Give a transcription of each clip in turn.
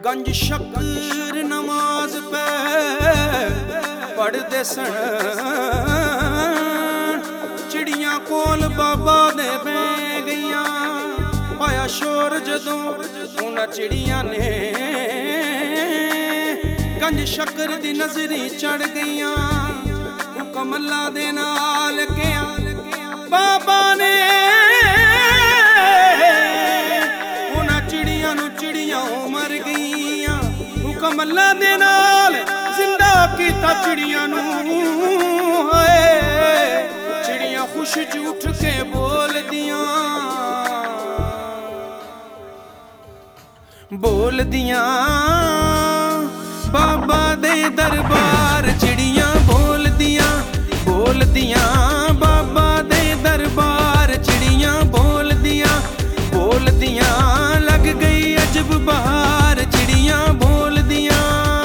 गंज शक्कर नमाज पे पढ़दे सन चिड़ियां कोल बाबा दे बह गईयां पाया शोर जदों उन्हां चिड़ियां ने गंज शक्कर दी नजरी चढ़ गईयां हुक्म अल्लाह दे नाल किया बाबा ने अल्लाह दे नाल जिंदा कीता चिड़ियां नू चिड़ियां खुश झूठ के बोल दियां बाबा दे दरबार चिड़ियां बोल दियां बाबा दे दरबार चिड़ियां बोल दियां लग गई अजब बहार चिड़ियां बोल दियां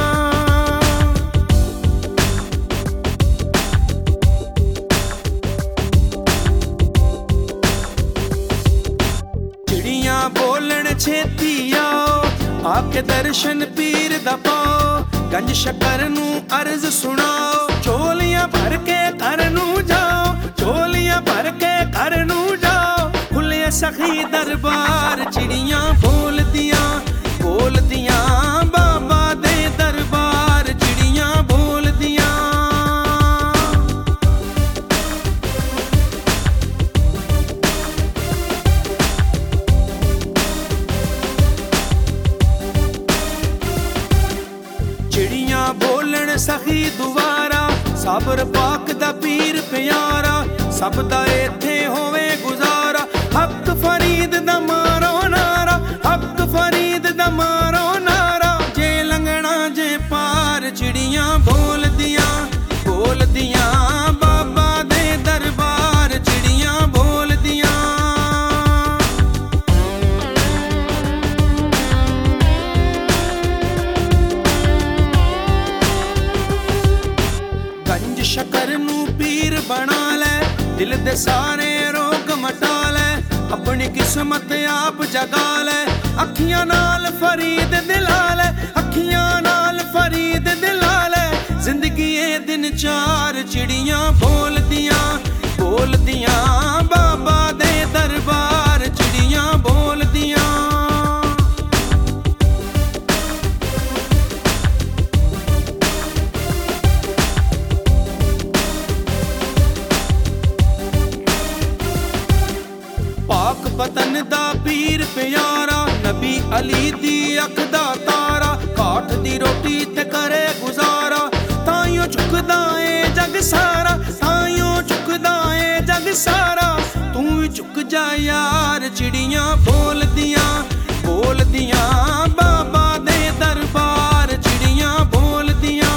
चिड़ियां बोलन छेती आओ आके दर्शन पीर दा पाओ गंज शक्कर नू अर्ज सुनाओ झोलियां भर के घर नू जाओ झोलियां भर के घर नू जाओ खुले सखी दरबार चिड़ियां बोल दियां बाबा दे दरबार चिड़ियां बोल दियां चिड़ियां बोलन सखी दुबारा साबर पाक दा पीर प्यारा सब दा इत्थे होवे गुजारा हक फरीद दा मारो नारा हक फरीद दा मारो नारा जे लंघना जे पार चिड़ियां बोल दियां बाबा दे दरबार चिड़ियां बोल दियां गंज शक्कर नू पीर बना ले दिल दे सारे रोग मटा ले अपनी किस्मत आप जगा ले अखियां नाल फरीद दिला ले अखियां नाल फरीद दिला ले जिंदगी ए दिन चार चिड़ियां बोल दियां बाबा दे दरबार चिड़ियां बोल दियां पाक पतन दा पीर प्यारा नबी अली दी अख दा तारा काठ दी रोटी ते करे गुजारा ताइयों झुकदा ए जग सारा ताइयों झुकदा ए जग सारा तू भी झुक जा यार चिड़ियां बोल दियां बाबा दे दरबार चिड़ियां बोल दियां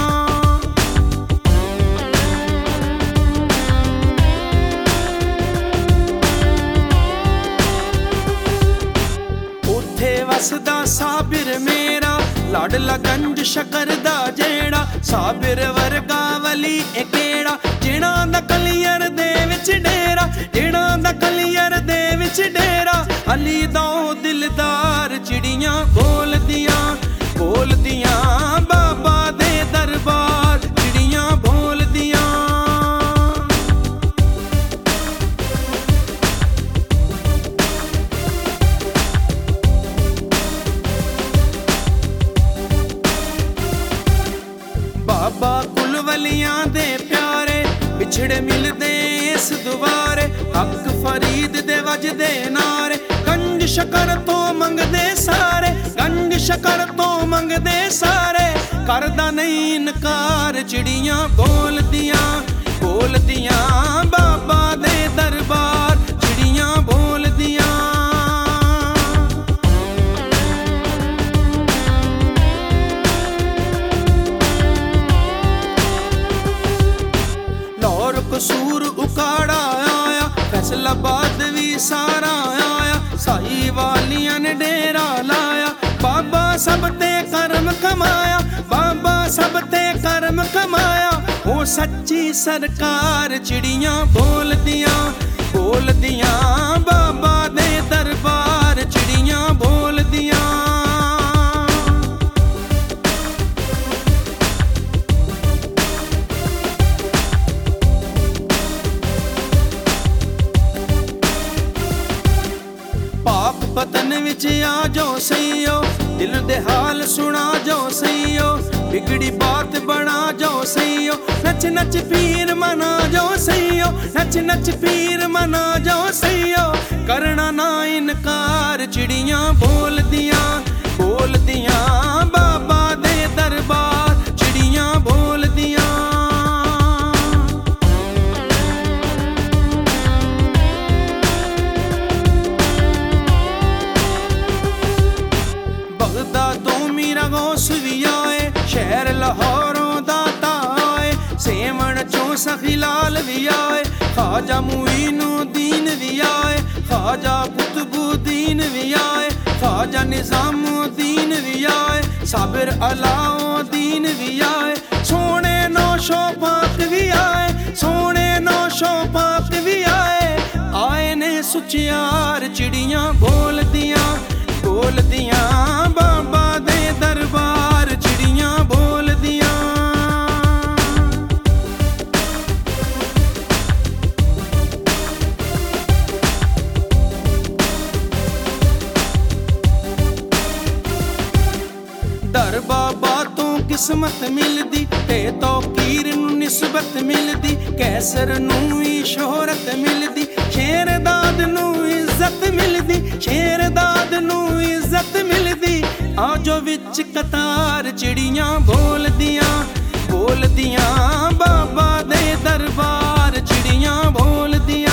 वसदा साबिर मेरा लाडला गंज शक्कर दा जेड़ा साबिर वर्गा वली ए केड़ा जेड़ा दा कलियर दे विच डेरा जेड़ा दा कलियर दे विच डेरा अली दा दिलदार चिड़ियां बोल दियां बाबा दे दरबार चिड़ियां बोल दियां बाबा कुलवलियां दे प्यारे बिछड़े मिलदे इस दुबारे हक फरीद दे वजदे नारे गंज शक्कर तो मंगदे सारे गंज शक्कर तो मंगदे सारे करदा नहीं इनकार चिड़ियां बोल दियां बाबा दे दरबार चिड़ियां बोल दियां कसूर उकाड़ा आया फैसलाबाद भी सारा आया साई वालियां ने डेरा लाया बाबा सब ते कर्म कमाया बाबा सब ते कर्म कमाया ओ सच्ची सरकार चिड़ियां बोल दियां बाबा दे दरबार चिड़ियां बोल दियां पतन विच आ जाओ सईयो, दिल दे हाल सुना जाओ सईयो, बिगड़ी बात बना जाओ सईयो, नच नच पीर मना जाओ सईयो, नच नच पीर मना जाओ सईयो। करना ना इनकार, चिड़ियां बोल दियां बाबा दे दरबार, चिड़ियां बोल दियां। बगदादों मीरा गौस भी आए, शहर लाहौरों दाता आए, सेमण चों सखीलाल भी आए, ख्वाजा मुईनुद्दीन भी आए, ख्वाजा कुतुबुद्दीन भी आए, ख्वाजा निजामुद्दीन भी आए, साबिर अलाउद्दीन भी आए, सोने नौशो पाक भी आए, सोने नौशो पाक भी आए। आए ने सुचियार, चिड़ियां बोल दियां बाबा दे दरबार, चिड़ियां बोल दियां। दर बाबा तो किस्मत मिलदी, ते तौकीर नूं निस्बत मिलदी, कैसर नूं ही शोहरत मिलदी, शेरदाद नूं इज्जत मिलदी, शेरदाद नूं इज्जत मिलदी। आजो विच कतार, चिड़ियां बोल दियां बाबा दे दरबार, चिड़ियां बोल दियां।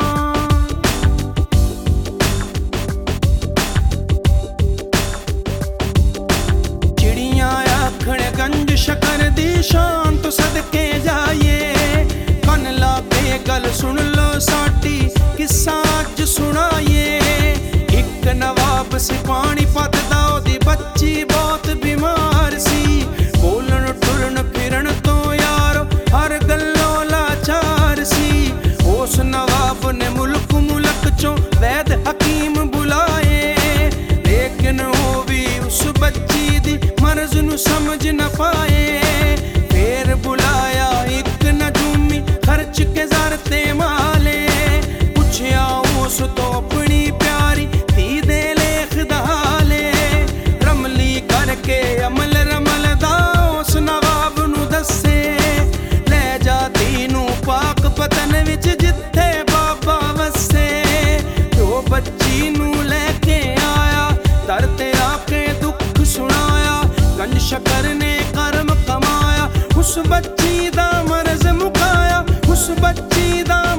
चिड़ियां आखण गंज शकर दी शान तो सदके जाइए, कन ला के गल सुन लो साडी, किस्सा अज सुनाइए। एक नवाब सी पानीपत दा, ओदी बच्ची बहुत बीमार सी, बोलन टुरन फिरन तो यारो हर गल्लों लाचार सी। उस नवाब ने मुल्क चों वैद हकीम बुलाए, लेकिन वो भी उस बच्ची दी मर्ज नूं समझ न पाए। फिर बुलाया एक नजूमी, खर्च के ज़रते माले, पुछया उस तो अपनी प्यारी धी दे लेख दहाले, रमली करके अमल रमल दा उस नवाब नूं दसे, ले जा धी नूं पाक पतन विच जिथे बाबा वसे। जो बच्ची नूं लेके आया, दर ते आके दुख सुनाया, गंज शकर ने कर्म कमाया, उस बच्ची दा मर्ज मुकाया, उस बच्ची दा